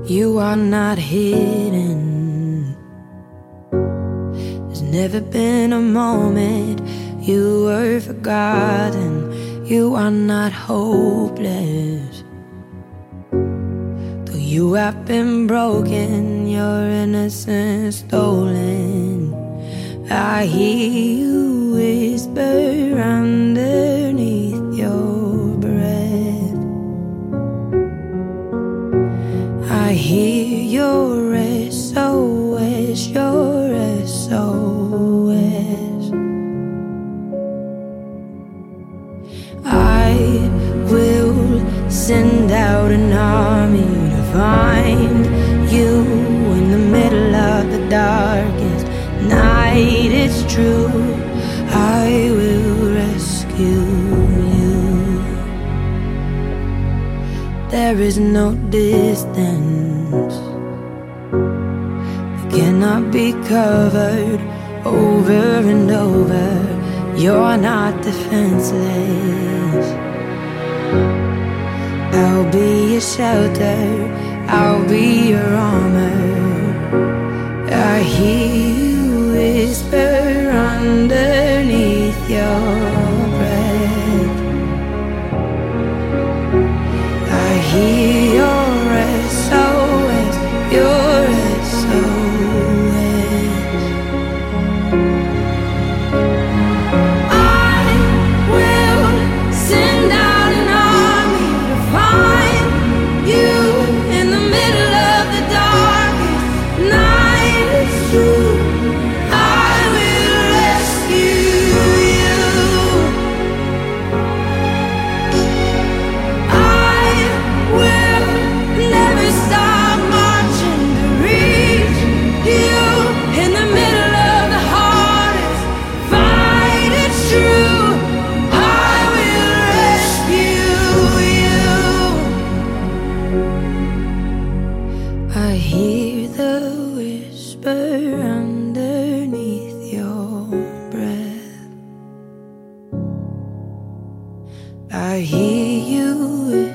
You are not hidden. There's never been a moment you were forgotten. You are not hopeless. Though you have been broken, your innocence stolen, I hear you whisper underneath your breath. I hear your SOS, your SOS. I will send out an army to find you in the middle of the darkest night. It's true, I will rescue you. There is no distance that cannot be covered over and over. You're not defenseless. I'll be your shelter, I'll be your armor. I hear you whisper underneath your breath. I hear your SOS, your SOS. I will send out an army to find you in the middle of the darkest night. It's true, I will rescue you. I will never stop marching to reach you in the middle of the hardest fight. It's true, I will rescue you. I hear the whisper underneath your breath. I hear you